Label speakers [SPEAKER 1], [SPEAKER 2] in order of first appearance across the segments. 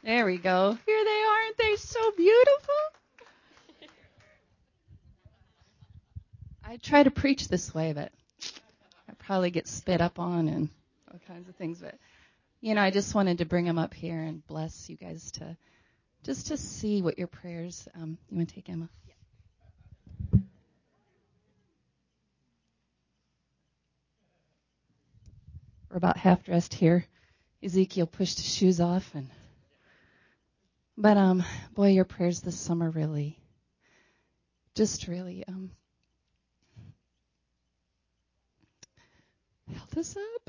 [SPEAKER 1] There we go. Here they are. Aren't they so beautiful? I try to preach this way, but I probably get spit up on and all kinds of things. But, I just wanted to bring them up here and bless you guys to see what your prayers. You want to take Emma? We're about half dressed here. Ezekiel pushed his shoes off, but boy, your prayers this summer really held us up.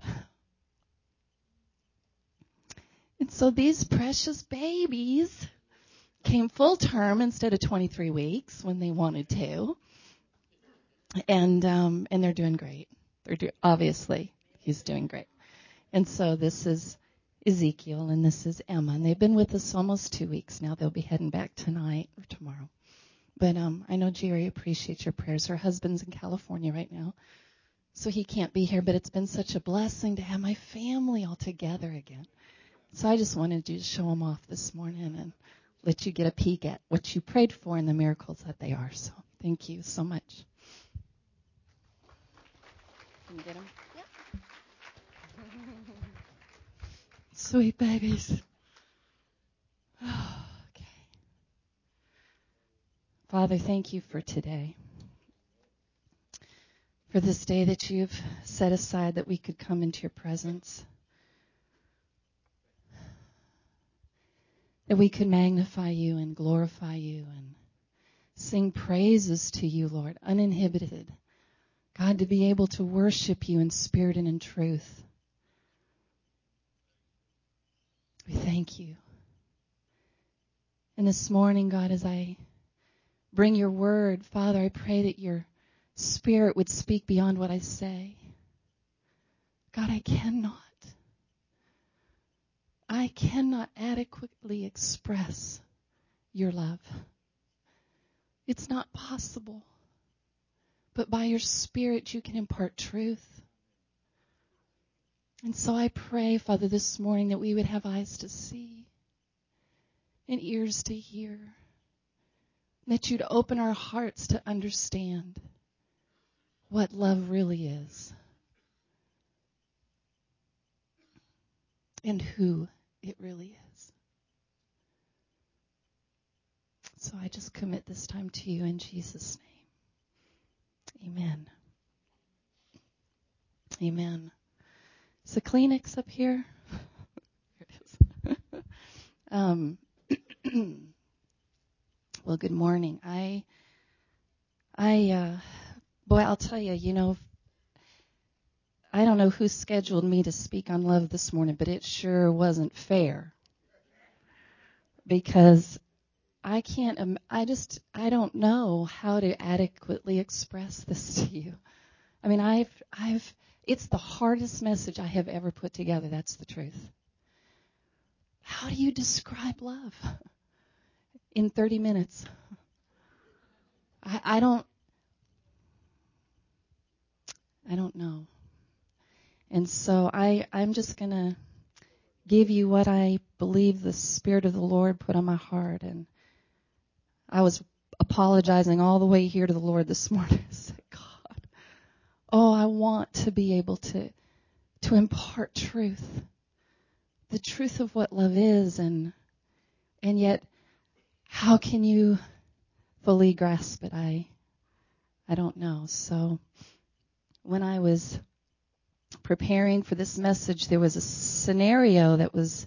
[SPEAKER 1] And so these precious babies came full term instead of 23 weeks when they wanted to, and they're doing great. Obviously, he's doing great. And so this is Ezekiel, and this is Emma, and they've been with us almost 2 weeks now. They'll be heading back tonight or tomorrow. But I know Jerry appreciates your prayers. Her husband's in California right now, so he can't be here. But it's been such a blessing to have my family all together again. So I just wanted to show them off this morning and let you get a peek at what you prayed for and the miracles that they are. So thank you so much. Can you get them? Yeah. Sweet babies. Okay. Father, thank you for today. For this day that you've set aside that we could come into your presence. That we could magnify you and glorify you and sing praises to you, Lord, uninhibited. God, to be able to worship you in spirit and in truth. We thank you. And this morning, God, as I bring your word, Father, I pray that your spirit would speak beyond what I say. God, I cannot adequately express your love. It's not possible. But by your spirit, you can impart truth. And so I pray, Father, this morning that we would have eyes to see and ears to hear. That you'd open our hearts to understand what love really is and who it really is. So I just commit this time to you in Jesus' name. Amen. Amen. Is the Kleenex up here? Here it is. Well, good morning. I'll tell you, I don't know who scheduled me to speak on love this morning, but it sure wasn't fair. Because I don't know how to adequately express this to you. I mean, it's the hardest message I have ever put together. That's the truth. How do you describe love in 30 minutes? I don't know. And so I'm just going to give you what I believe the Spirit of the Lord put on my heart. And I was apologizing all the way here to the Lord this morning. I said, God, I want to be able to impart truth. The truth of what love is, and yet how can you fully grasp it? I don't know. So when I was preparing for this message, there was a scenario that was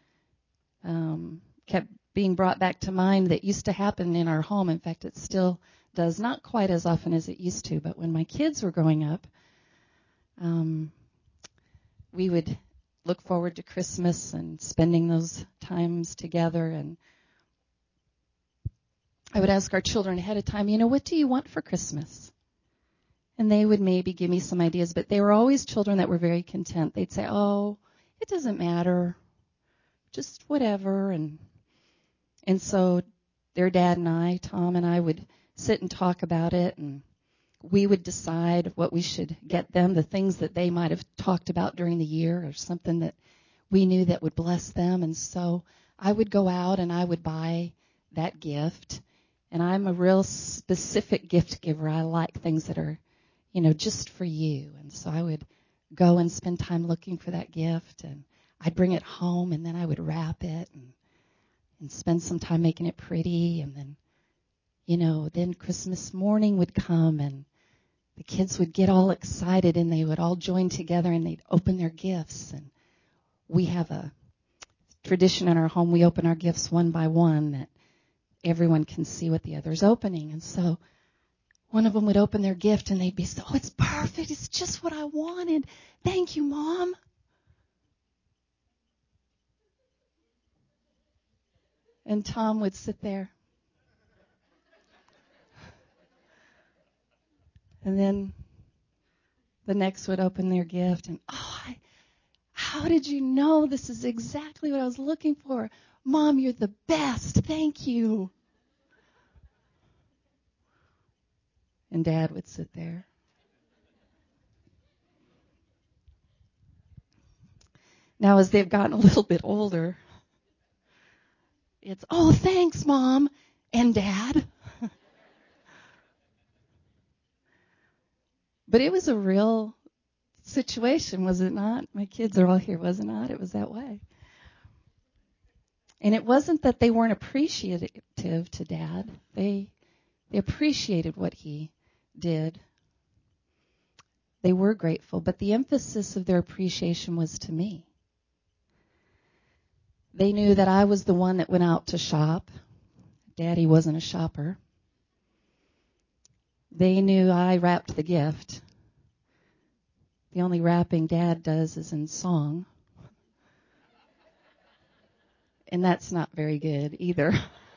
[SPEAKER 1] kept being brought back to mind that used to happen in our home. In fact, it still does, not quite as often as it used to, but when my kids were growing up, we would look forward to Christmas and spending those times together. And I would ask our children ahead of time, what do you want for Christmas? And they would maybe give me some ideas, but they were always children that were very content. They'd say, it doesn't matter, just whatever. And so their dad and I, Tom and I, would sit and talk about it, and we would decide what we should get them, the things that they might have talked about during the year or something that we knew that would bless them. And so I would go out and I would buy that gift. And I'm a real specific gift giver. I like things that are, just for you. And so I would go and spend time looking for that gift, and I'd bring it home, and then I would wrap it and spend some time making it pretty. And then, then Christmas morning would come, and the kids would get all excited, and they would all join together, and they'd open their gifts. And we have a tradition in our home. We open our gifts one by one that everyone can see what the other's opening. And so one of them would open their gift, and they'd be, oh, it's perfect. It's just what I wanted. Thank you, Mom. And Tom would sit there. And then the next would open their gift, and, how did you know this is exactly what I was looking for? Mom, you're the best. Thank you. And Dad would sit there. Now, as they've gotten a little bit older, it's, oh, thanks, Mom and Dad. But it was a real situation, was it not? My kids are all here, was it not? It was that way. And it wasn't that they weren't appreciative to Dad. They appreciated what he did. They were grateful, but the emphasis of their appreciation was to me. They knew that I was the one that went out to shop. Daddy wasn't a shopper. They knew I wrapped the gift. The only wrapping Dad does is in song. And that's not very good either.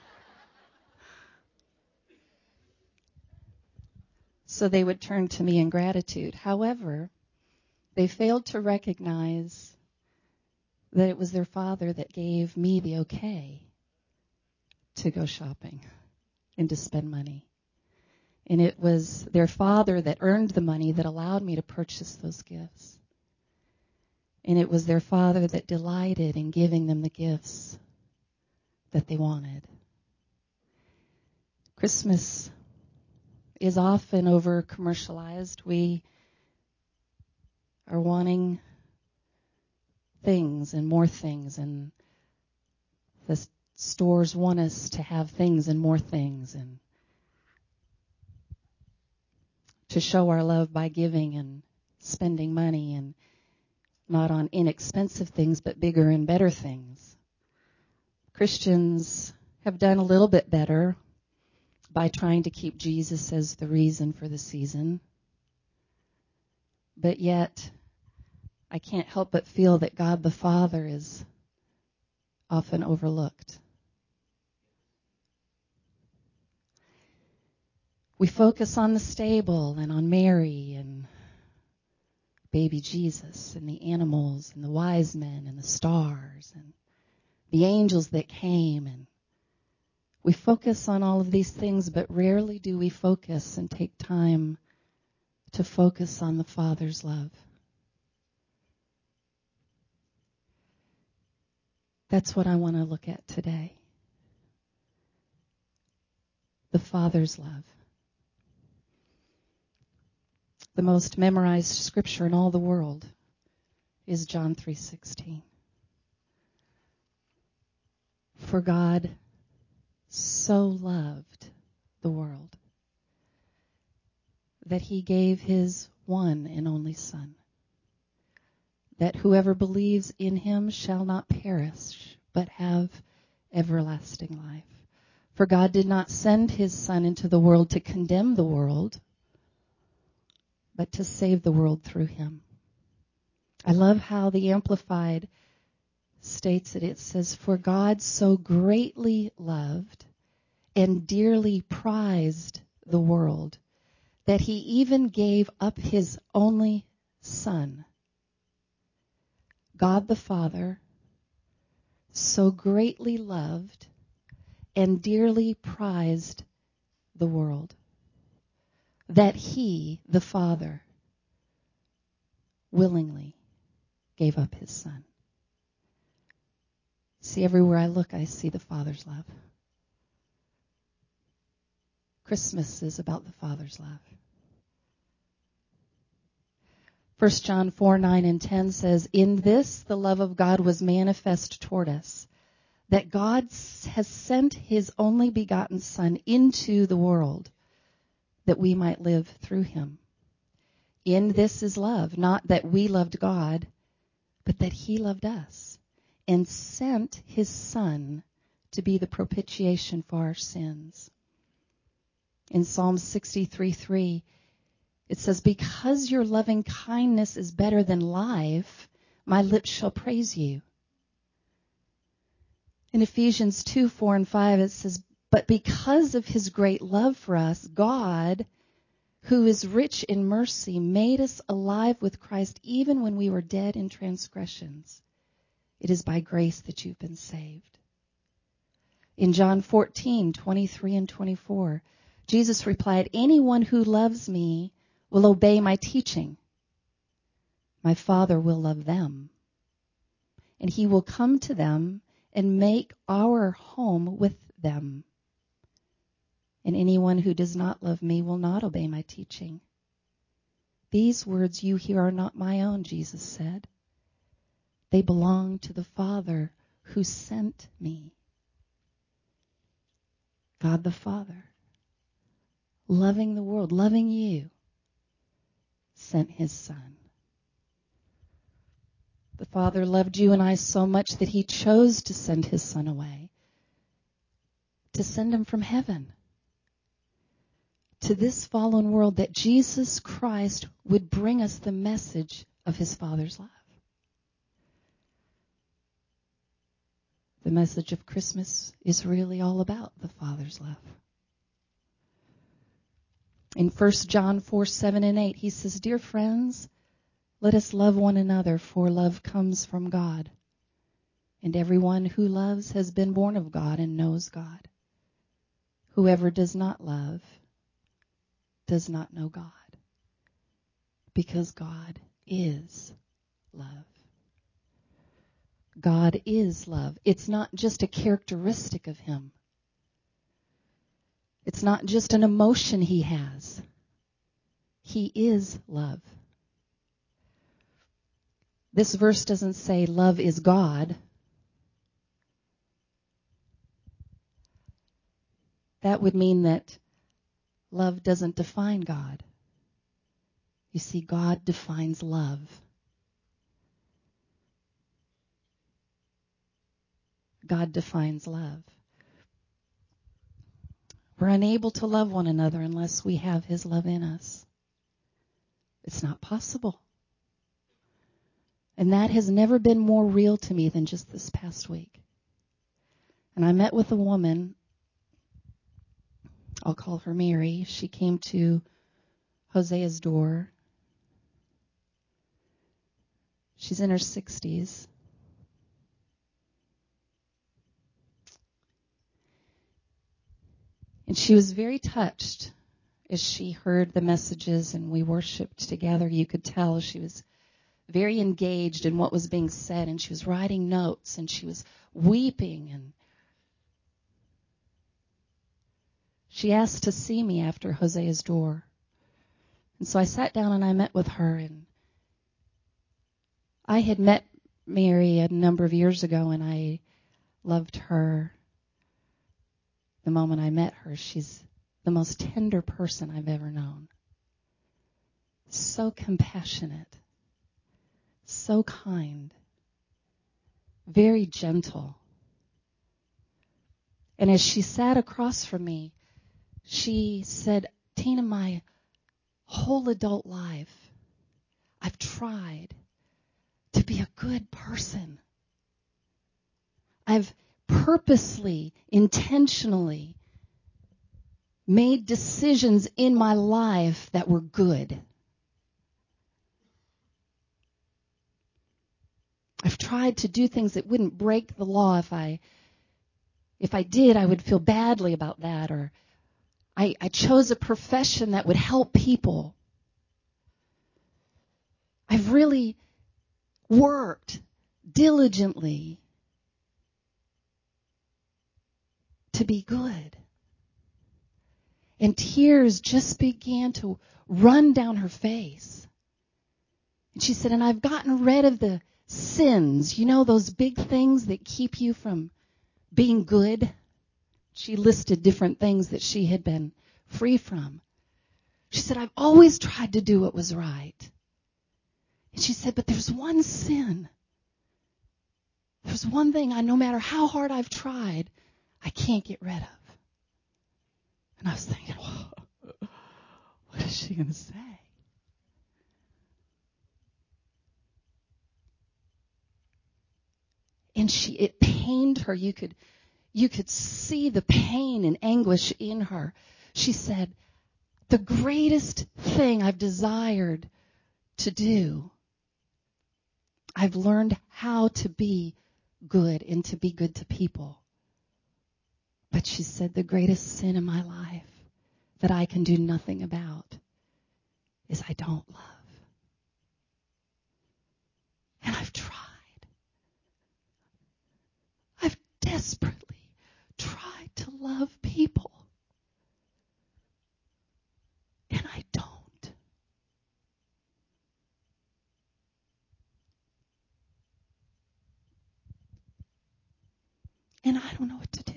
[SPEAKER 1] So they would turn to me in gratitude. However, they failed to recognize that it was their father that gave me the okay to go shopping and to spend money. And it was their father that earned the money that allowed me to purchase those gifts. And it was their father that delighted in giving them the gifts that they wanted. Christmas is often over commercialized. We are wanting things and more things, and the stores want us to have things and more things, and to show our love by giving and spending money, and not on inexpensive things but bigger and better things. Christians have done a little bit better by trying to keep Jesus as the reason for the season. But yet, I can't help but feel that God the Father is often overlooked. We focus on the stable and on Mary and baby Jesus and the animals and the wise men and the stars and the angels that came, and we focus on all of these things, but rarely do we focus and take time to focus on the Father's love. That's what I want to look at today. The Father's love. The most memorized scripture in all the world is John 3:16. For God so loved the world that he gave his one and only Son, that whoever believes in him shall not perish, but have everlasting life. For God did not send his Son into the world to condemn the world, but to save the world through him. I love how the Amplified states it. It says, for God so greatly loved and dearly prized the world that he even gave up his only Son. God the Father so greatly loved and dearly prized the world that he, the Father, willingly gave up his Son. See, everywhere I look, I see the Father's love. Christmas is about the Father's love. 1 John 4:9 and 10 says, "In this the love of God was manifest toward us, that God has sent his only begotten Son into the world, that we might live through him. In this is love, not that we loved God, but that he loved us and sent his Son to be the propitiation for our sins." In Psalm 63:3, it says, "Because your loving kindness is better than life, my lips shall praise you." In Ephesians 2:4 and 5, it says, "But because of his great love for us, God, who is rich in mercy, made us alive with Christ even when we were dead in transgressions. It is by grace that you've been saved." In John 14:23 and 24, Jesus replied, "Anyone who loves me will obey my teaching. My Father will love them, and he will come to them and make our home with them. And anyone who does not love me will not obey my teaching." "These words you hear are not my own," Jesus said. "They belong to the Father who sent me." God the Father, loving the world, loving you, sent his Son. The Father loved you and I so much that he chose to send his Son away, to send him from heaven to this fallen world, that Jesus Christ would bring us the message of his Father's love. The message of Christmas is really all about the Father's love. In 1 John 4:7 and 8, he says, "Dear friends, let us love one another, for love comes from God. And everyone who loves has been born of God and knows God. Whoever does not love does not know God, because God is love." God is love. It's not just a characteristic of him. It's not just an emotion he has. He is love. This verse doesn't say love is God. That would mean that love doesn't define God. You see, God defines love. God defines love. We're unable to love one another unless we have his love in us. It's not possible. And that has never been more real to me than just this past week. And I met with a woman, I'll call her Mary. She came to Hosea's door. She's in her 60s. And she was very touched as she heard the messages and we worshiped together. You could tell she was very engaged in what was being said, and she was writing notes and she was weeping, and she asked to see me after Hosea's door. And so I sat down and I met with her, and I had met Mary a number of years ago and I loved her the moment I met her. She's the most tender person I've ever known. So compassionate, so kind, very gentle. And as she sat across from me, she said, "Tina, my whole adult life, I've tried to be a good person. I've purposely, intentionally made decisions in my life that were good. I've tried to do things that wouldn't break the law. If I did, I would feel badly about that. Or I chose a profession that would help people. I've really worked diligently to be good. And tears just began to run down her face. And she said, and I've gotten rid of the sins, those big things that keep you from being good. She listed different things that she had been free from. She said, I've always tried to do what was right. And she said, but there's one sin. There's one thing no matter how hard I've tried, I can't get rid of. And I was thinking, what is she going to say? And it pained her. You could see the pain and anguish in her. She said, the greatest thing I've desired to do, I've learned how to be good and to be good to people. But she said, the greatest sin in my life that I can do nothing about is I don't love. And I've tried. I've desperately tried to love people. And I don't. And I don't know what to do.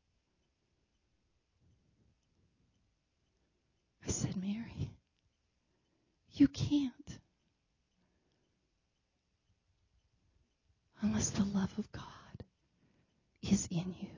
[SPEAKER 1] I said, Mary, you can't unless the love of God is in you.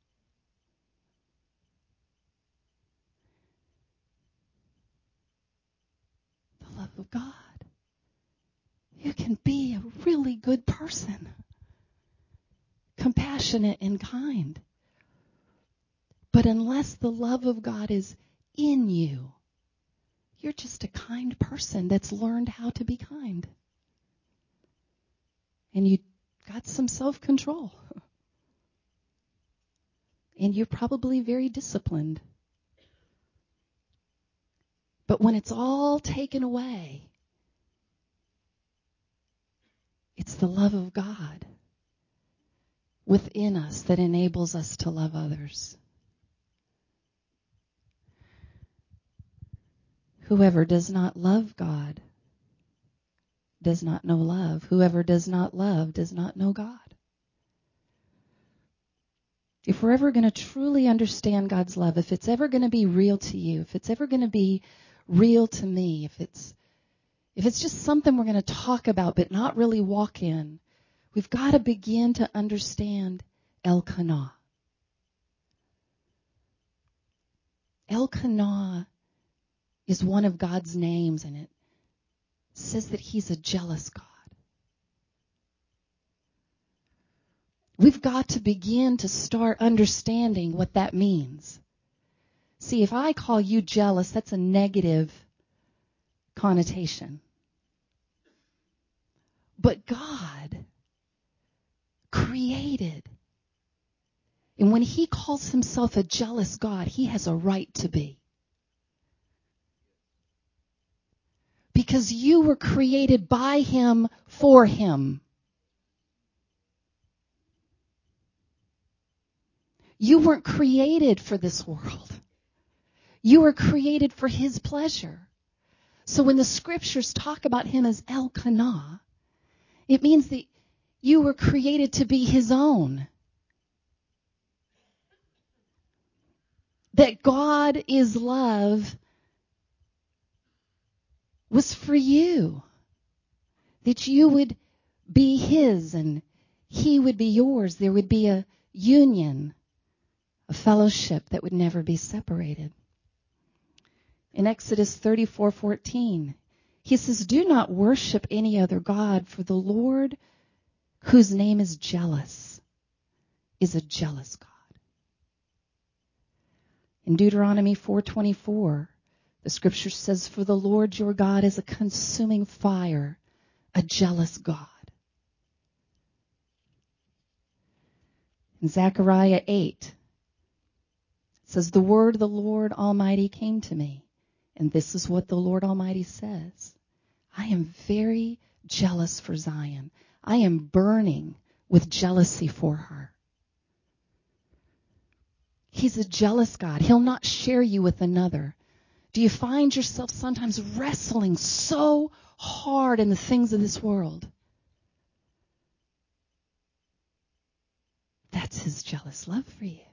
[SPEAKER 1] The love of God. You can be a really good person, compassionate and kind. But unless the love of God is in you, you're just a kind person that's learned how to be kind. And you got some self-control. And you're probably very disciplined. But when it's all taken away, it's the love of God within us that enables us to love others. Whoever does not love God does not know love. Whoever does not love does not know God. If we're ever going to truly understand God's love, if it's ever going to be real to you, if it's ever going to be real to me, if it's just something we're going to talk about but not really walk in, we've got to begin to understand Elkanah. Elkanah is one of God's names, and it says that he's a jealous God. We've got to begin to start understanding what that means. See, if I call you jealous, that's a negative connotation. But God created. And when he calls himself a jealous God, he has a right to be. Because you were created by him for him. You weren't created for this world. You were created for his pleasure. So when the scriptures talk about him as Elkanah, it means that you were created to be his own. That God is love was for you. That you would be his and he would be yours. There would be a union, a fellowship that would never be separated. In Exodus 34:14, he says, do not worship any other God, for the Lord, whose name is jealous, is a jealous God. In Deuteronomy 4:24, the scripture says, for the Lord your God is a consuming fire, a jealous God. In Zechariah 8, it says, the word of the Lord Almighty came to me. And this is what the Lord Almighty says. I am very jealous for Zion. I am burning with jealousy for her. He's a jealous God. He'll not share you with another. Do you find yourself sometimes wrestling so hard in the things of this world? That's his jealous love for you.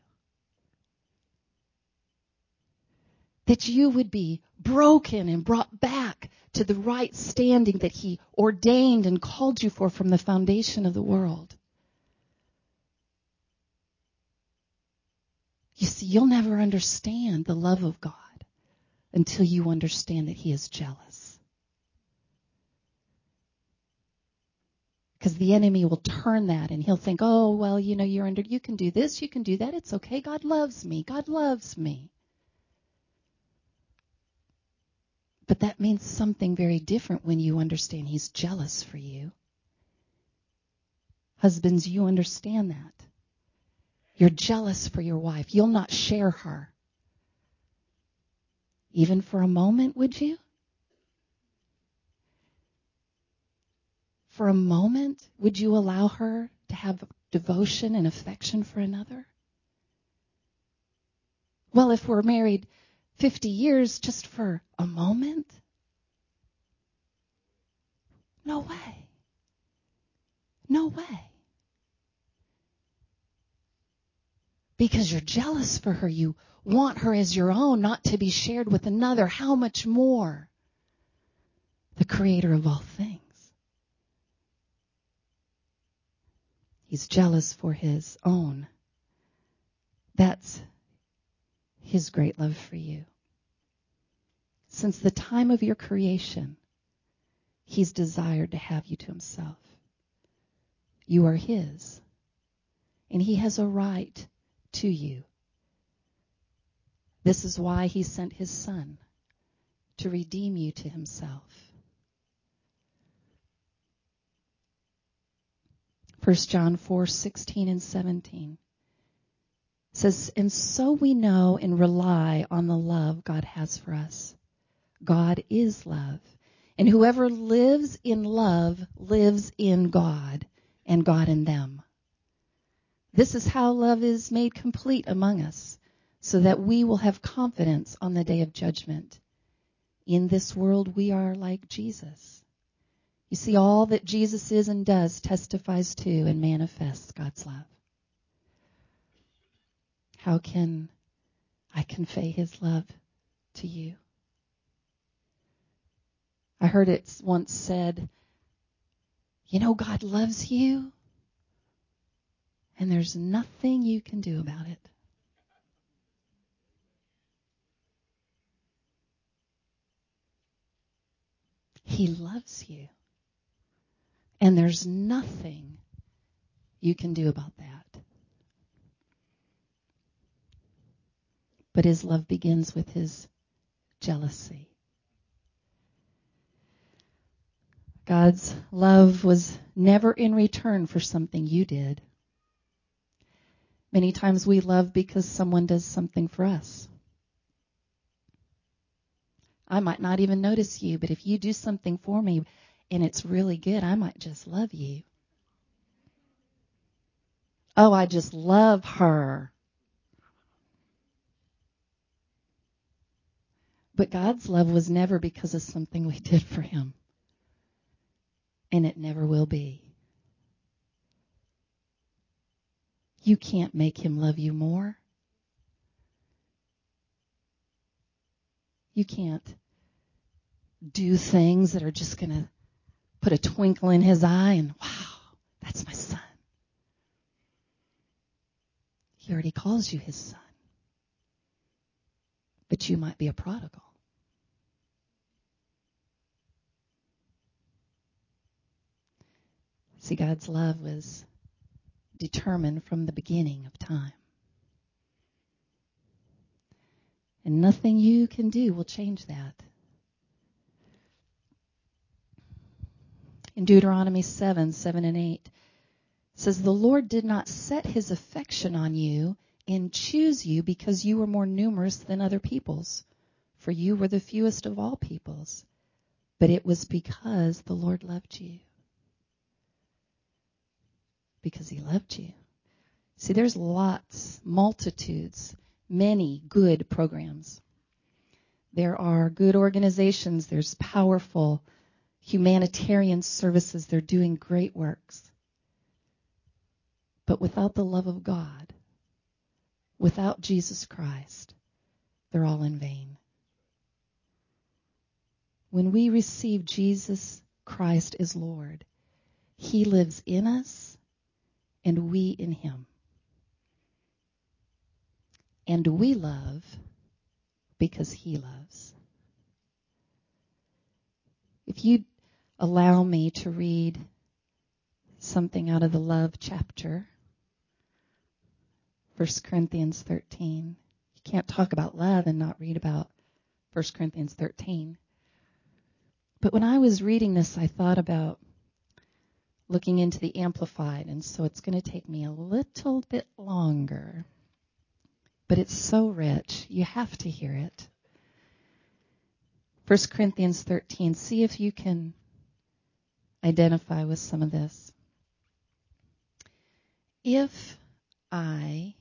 [SPEAKER 1] That you would be broken and brought back to the right standing that he ordained and called you for from the foundation of the world. You see, you'll never understand the love of God until you understand that he is jealous. Because the enemy will turn that and he'll think, oh, well, you can do this, you can do that. It's okay. God loves me. God loves me. But that means something very different when you understand he's jealous for you. Husbands, you understand that. You're jealous for your wife. You'll not share her. Even for a moment, would you? For a moment, would you allow her to have devotion and affection for another? Well, if we're married 50 years, just for a moment? No way. No way. Because you're jealous for her. You want her as your own, not to be shared with another. How much more the Creator of all things? He's jealous for his own. That's his great love for you. Since the time of your creation, he's desired to have you to himself. You are his, and he has a right to you. This is why he sent his Son, to redeem you to himself. 1 John 4:16 and 17 says, and so we know and rely on the love God has for us. God is love, and whoever lives in love lives in God, and God in them. This is how love is made complete among us, so that we will have confidence on the day of judgment. In this world we are like Jesus. You see, all that Jesus is and does testifies to and manifests God's love. How can I convey his love to you? I heard it once said, God loves you, and there's nothing you can do about it. He loves you, and there's nothing you can do about that. But his love begins with his jealousy. God's love was never in return for something you did. Many times we love because someone does something for us. I might not even notice you, but if you do something for me and it's really good, I might just love you. Oh, I just love her. But God's love was never because of something we did for him. And it never will be. You can't make him love you more. You can't do things that are just going to put a twinkle in his eye and, wow, that's my son. He already calls you his son. But you might be a prodigal. See, God's love was determined from the beginning of time. And nothing you can do will change that. In Deuteronomy 7:7 and 8, it says, the Lord did not set his affection on you and choose you because you were more numerous than other peoples, for you were the fewest of all peoples. But it was because the Lord loved you. Because he loved you. See, there's multitudes, many good programs. There are good organizations. There's powerful humanitarian services. They're doing great works. But without the love of God, without Jesus Christ, they're all in vain. When we receive Jesus Christ as Lord, He lives in us and we in Him. And we love because He loves. If you'd allow me to read something out of the love chapter, 1 Corinthians 13. You can't talk about love and not read about 1 Corinthians 13. But when I was reading this, I thought about looking into the Amplified, and so it's going to take me a little bit longer. But it's so rich. You have to hear it. 1 Corinthians 13. See if you can identify with some of this. If I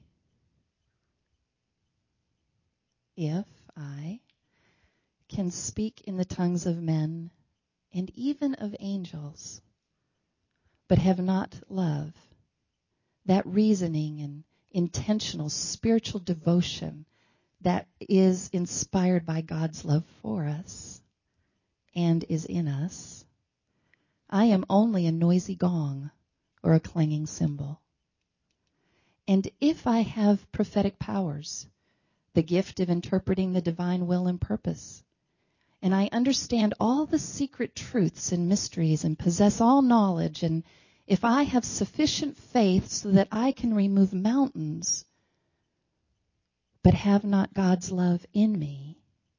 [SPEAKER 1] can speak in the tongues of men and even of angels, but have not love, that reasoning and intentional spiritual devotion that is inspired by God's love for us and is in us, I am only a noisy gong or a clanging cymbal. And if I have prophetic powers, the gift of interpreting the divine will and purpose, and I understand all the secret truths and mysteries and possess all knowledge, and if I have sufficient faith so that I can remove mountains, but have not God's love in me,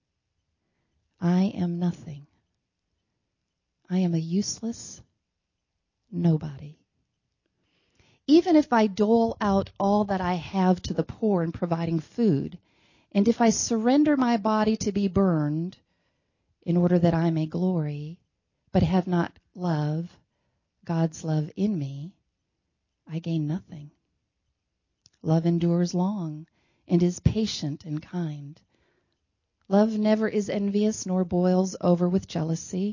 [SPEAKER 1] I am nothing. I am a useless nobody. Even if I dole out all that I have to the poor in providing food, and if I surrender my body to be burned in order that I may glory, but have not love, God's love in me, I gain nothing. Love endures long and is patient and kind. Love never is envious nor boils over with jealousy.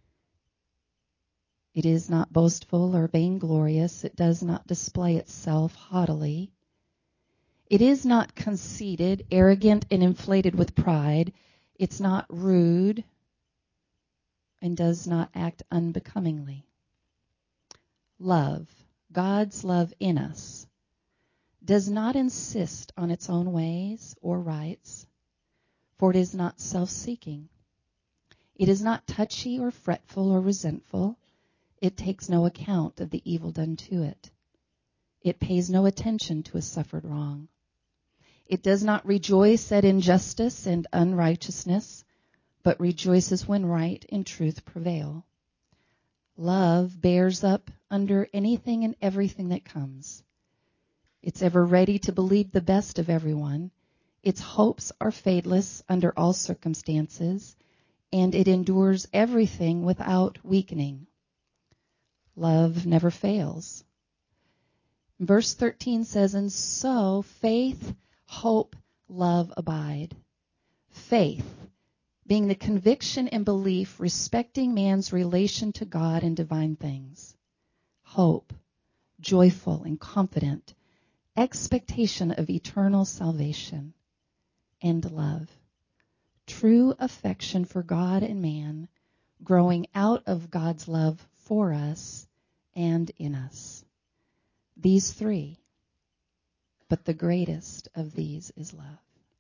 [SPEAKER 1] It is not boastful or vainglorious. It does not display itself haughtily. It is not conceited, arrogant, and inflated with pride. It's not rude and does not act unbecomingly. Love, God's love in us, does not insist on its own ways or rights, for it is not self-seeking. It is not touchy or fretful or resentful. It takes no account of the evil done to it. It pays no attention to a suffered wrong. It does not rejoice at injustice and unrighteousness, but rejoices when right and truth prevail. Love bears up under anything and everything that comes. It's ever ready to believe the best of everyone. Its hopes are fadeless under all circumstances, and it endures everything without weakening. Love never fails. Verse 13 says, and so faith, hope, love abide. Faith, being the conviction and belief respecting man's relation to God and divine things. Hope, joyful and confident, expectation of eternal salvation. And love, true affection for God and man, growing out of God's love for us and in us. These three, but the greatest of these is love.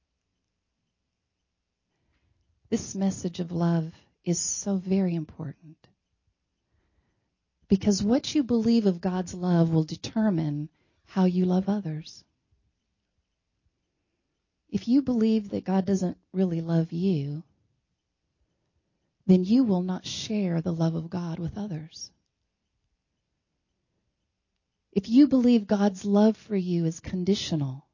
[SPEAKER 1] This message of love is so very important, because what you believe of God's love will determine how you love others. If you believe that God doesn't really love you, then you will not share the love of God with others. If you believe God's love for you is conditional,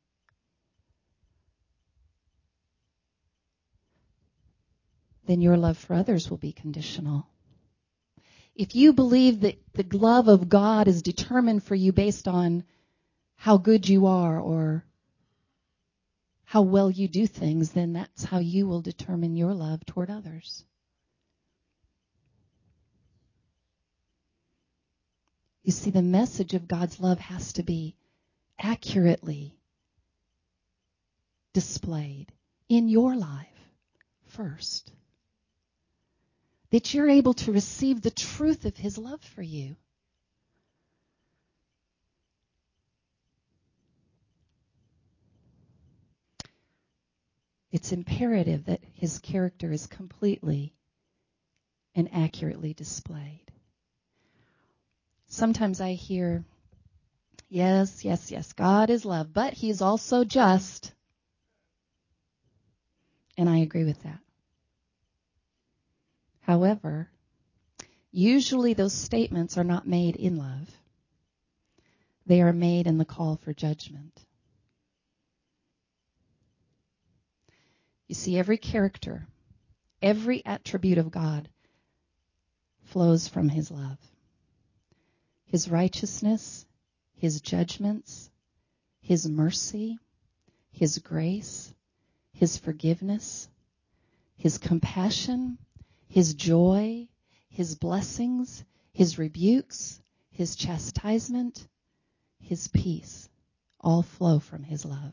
[SPEAKER 1] then your love for others will be conditional. If you believe that the love of God is determined for you based on how good you are or how well you do things, then that's how you will determine your love toward others. You see, the message of God's love has to be accurately displayed in your life first. That you're able to receive the truth of His love for you. It's imperative that His character is completely and accurately displayed. Sometimes I hear, yes, God is love, but He's also just. And I agree with that. However, usually those statements are not made in love. They are made in the call for judgment. You see, every character, every attribute of God flows from His love. His righteousness, His judgments, His mercy, His grace, His forgiveness, His compassion, His joy, His blessings, His rebukes, His chastisement, His peace, all flow from His love.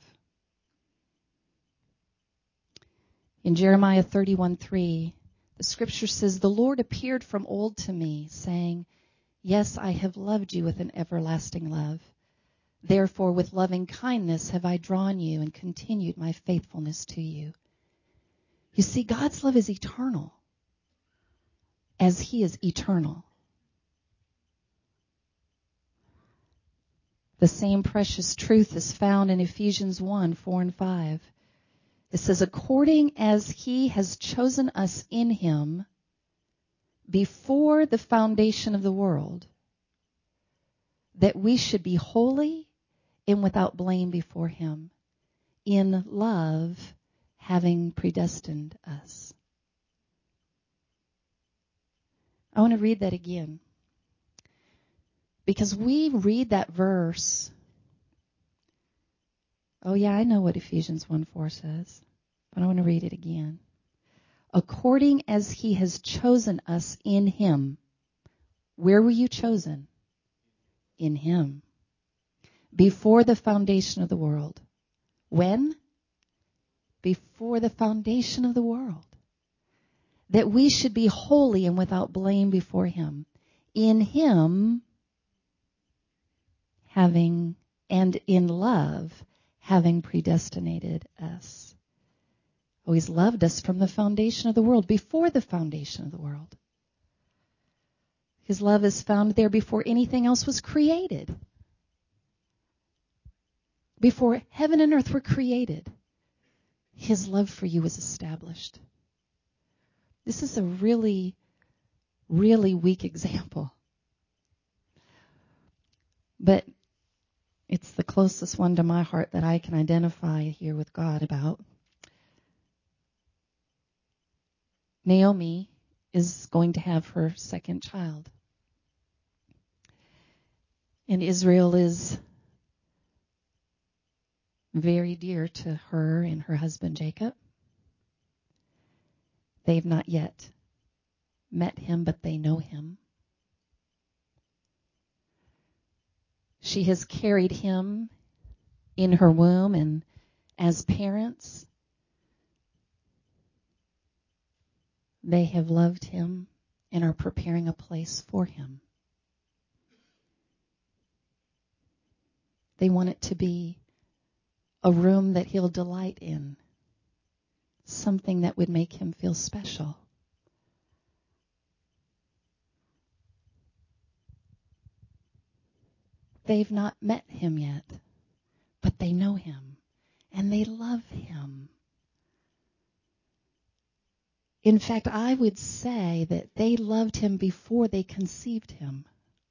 [SPEAKER 1] In Jeremiah 31:3, the scripture says, "The Lord appeared from old to me, saying, Yes, I have loved you with an everlasting love. Therefore, with loving kindness have I drawn you and continued my faithfulness to you." You see, God's love is eternal, as He is eternal. The same precious truth is found in Ephesians 1:4-5. It says, "According as He has chosen us in Him before the foundation of the world, that we should be holy and without blame before Him, in love having predestined us." I want to read that again, because we read that verse. Oh yeah, I know what Ephesians 1:4 says, but I want to read it again. According as He has chosen us in Him. Where were you chosen? In Him. Before the foundation of the world. When? Before the foundation of the world. That we should be holy and without blame before Him. In Him, having, and in love, having predestinated us. Oh, He's loved us from the foundation of the world, before the foundation of the world. His love is found there before anything else was created. Before heaven and earth were created, His love for you was established. This is a really, really weak example. But it's the closest one to my heart that I can identify here with God about. Naomi is going to have her second child. And Israel is very dear to her and her husband Jacob. They've not yet met him, but they know him. She has carried him in her womb, and as parents, they have loved him and are preparing a place for him. They want it to be a room that he'll delight in, something that would make him feel special. They've not met him yet, but they know him, and they love him. In fact, I would say that they loved him before they conceived him.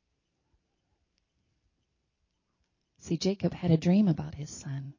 [SPEAKER 1] See, Jacob had a dream about his son.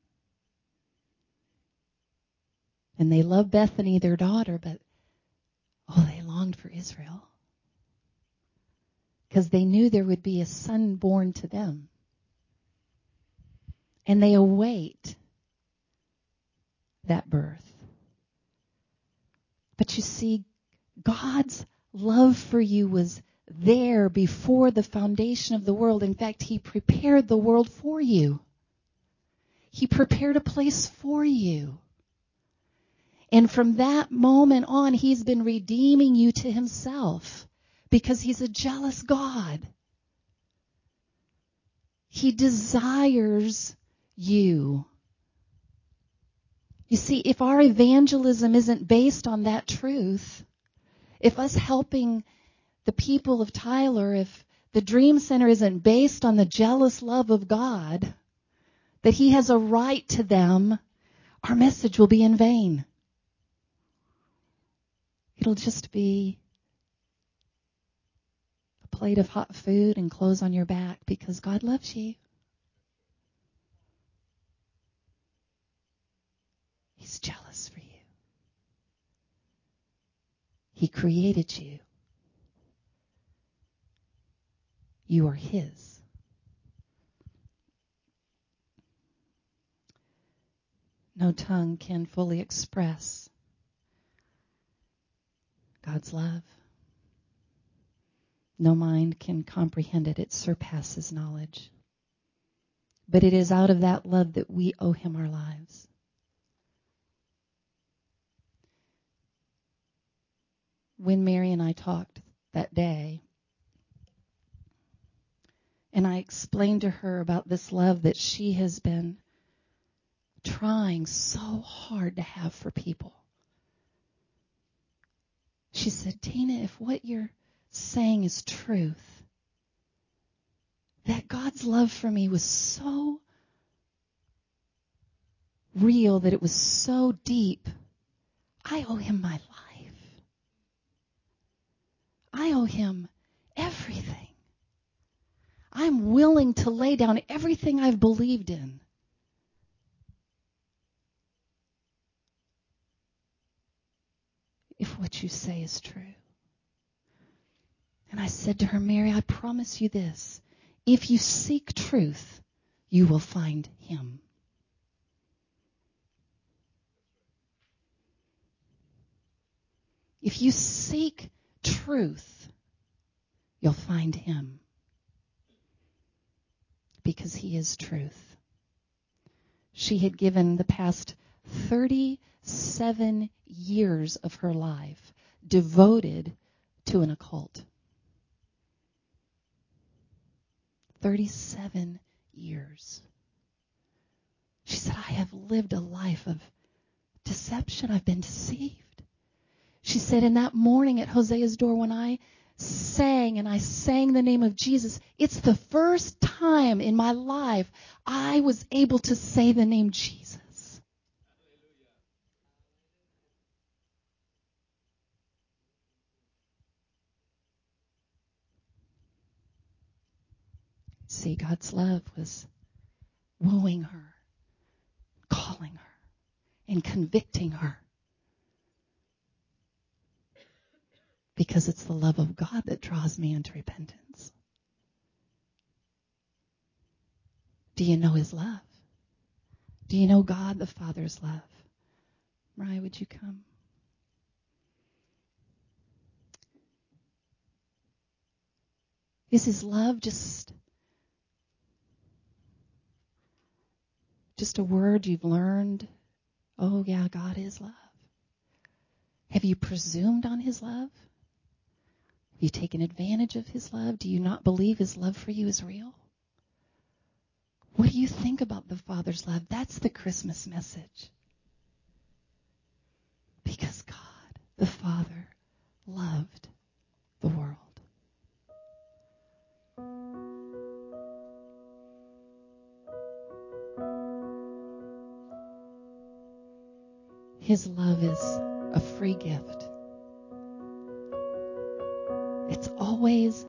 [SPEAKER 1] And they loved Bethany, their daughter, but, they longed for Israel. Because they knew there would be a son born to them. And they await that birth. But you see, God's love for you was there before the foundation of the world. In fact, He prepared the world for you. He prepared a place for you. And from that moment on, He's been redeeming you to Himself because He's a jealous God. He desires you. You see, if our evangelism isn't based on that truth, if us helping the people of Tyler, if the Dream Center isn't based on the jealous love of God, that He has a right to them, our message will be in vain. It'll just be a plate of hot food and clothes on your back because God loves you. He's jealous for you. He created you. You are His. No tongue can fully express God's love. No mind can comprehend it. It surpasses knowledge. But it is out of that love that we owe Him our lives. When Mary and I talked that day, and I explained to her about this love that she has been trying so hard to have for people, she said, Tina, if what you're saying is truth, that God's love for me was so real, that it was so deep, I owe Him my life. I owe Him everything. I'm willing to lay down everything I've believed in. If what you say is true. And I said to her, Mary, I promise you this. If you seek truth, you will find Him. If you seek truth, you'll find Him. Because He is truth. She had given the past 37 years of her life devoted to an occult. 37 years. She said, I have lived a life of deception. I've been deceived. She said, in that morning at Hosea's door when I sang the name of Jesus, it's the first time in my life I was able to say the name Jesus. See, God's love was wooing her, calling her, and convicting her. Because it's the love of God that draws man to repentance. Do you know His love? Do you know God the Father's love? Mariah, would you come? Is His love just a word you've learned? Oh, yeah, God is love. Have you presumed on His love? Have you taken advantage of His love? Do you not believe His love for you is real? What do you think about the Father's love? That's the Christmas message. Because God, the Father, loved the world. His love is a free gift. It's always